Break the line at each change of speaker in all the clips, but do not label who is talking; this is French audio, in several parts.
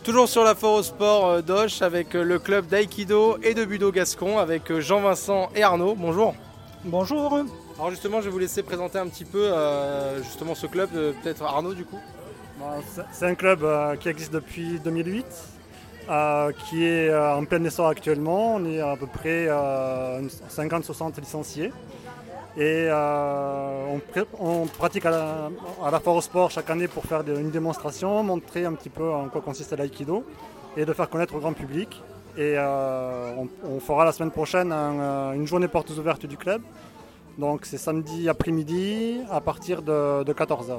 Toujours sur la foire au sport d'Auch avec le club d'aïkido et de budo gascon avec Jean-Vincent et Arnaud. Bonjour.
Bonjour.
Alors justement, je vais vous laisser présenter un petit peu justement ce club, peut-être Arnaud du coup.
C'est un club qui existe depuis 2008, qui est en plein essor actuellement. On est à peu près 50-60 licenciés. Et on pratique à la foire au sport chaque année pour faire une démonstration, montrer un petit peu en quoi consiste l'aïkido et de faire connaître au grand public. Et on fera la semaine prochaine une journée portes ouvertes du club. Donc c'est samedi après-midi à partir de 14h.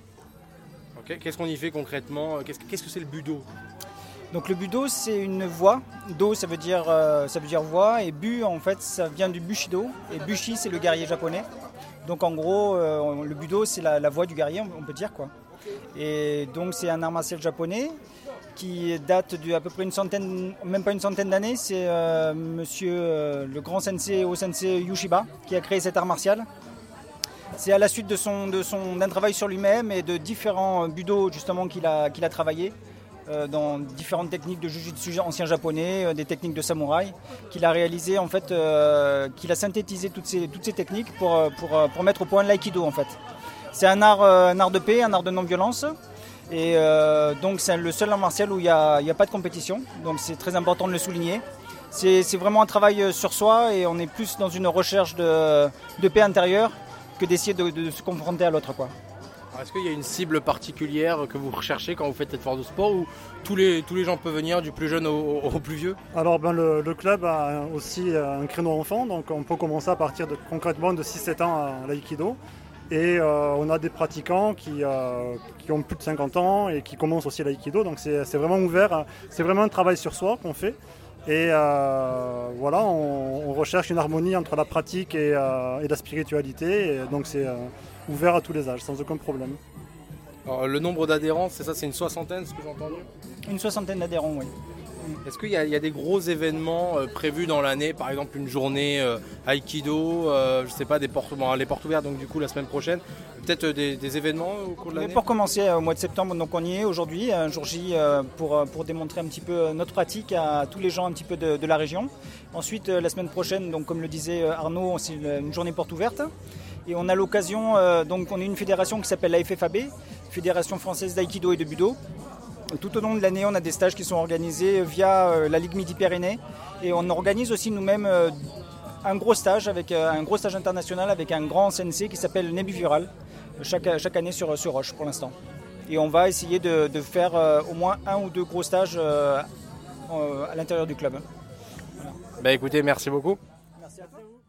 Ok, qu'est-ce qu'on y fait concrètement? Qu'est-ce que c'est le budo?
Donc le budo, c'est une voie. Do, ça veut dire voie, et bu, en fait, ça vient du bushido. Et bushi, c'est le guerrier japonais. Donc en gros, le budo, c'est la voie du guerrier, on peut dire quoi. Et donc c'est un art martial japonais qui date d'à peu près même pas une centaine d'années. C'est le grand sensei, O-sensei Yushiba, qui a créé cet art martial. C'est à la suite d'un travail sur lui-même et de différents budo justement qu'il a travaillé. Dans différentes techniques de jujutsu ancien japonais, des techniques de samouraï, qu'il a réalisé en fait, qu'il a synthétisé toutes ces techniques pour mettre au point l'aïkido en fait. C'est un art de paix, un art de non-violence, et donc c'est le seul art martial où il n'y a pas de compétition, donc c'est très important de le souligner. C'est vraiment un travail sur soi et on est plus dans une recherche de paix intérieure que d'essayer de se confronter à l'autre, quoi.
Est-ce qu'il y a une cible particulière que vous recherchez quand vous faites cette foire de sport ou tous les gens peuvent venir, du plus jeune au plus vieux?
Alors le club a aussi un créneau enfant, donc on peut commencer à partir concrètement de 6-7 ans à l'aïkido. Et on a des pratiquants qui ont plus de 50 ans et qui commencent aussi l'aïkido, donc c'est vraiment ouvert, c'est vraiment un travail sur soi qu'on fait. Et voilà, on recherche une harmonie entre la pratique et la spiritualité, et donc c'est ouvert à tous les âges, sans aucun problème.
Alors, le nombre d'adhérents, c'est une soixantaine, ce que j'ai entendu?
Une soixantaine d'adhérents, oui.
Est-ce qu'il y a des gros événements prévus dans l'année, par exemple une journée Aikido, je sais pas, les portes ouvertes, donc du coup la semaine prochaine, peut-être des événements au cours de l'année?
Pour commencer au mois de septembre, donc on y est aujourd'hui, un jour J, pour démontrer un petit peu notre pratique à tous les gens un petit peu de la région. Ensuite, la semaine prochaine, donc comme le disait Arnaud, c'est une journée porte ouverte. Et on a l'occasion, donc on est une fédération qui s'appelle la FFAB, Fédération Française d'Aïkido et de Budo. Tout au long de l'année, on a des stages qui sont organisés via la Ligue Midi-Pyrénées. Et on organise aussi nous-mêmes un gros stage international avec un grand sensei qui s'appelle Nebu Viral, chaque année sur Auch pour l'instant. Et on va essayer de faire au moins un ou deux gros stages à l'intérieur du club.
Voilà. Écoutez, merci beaucoup.
Merci à vous.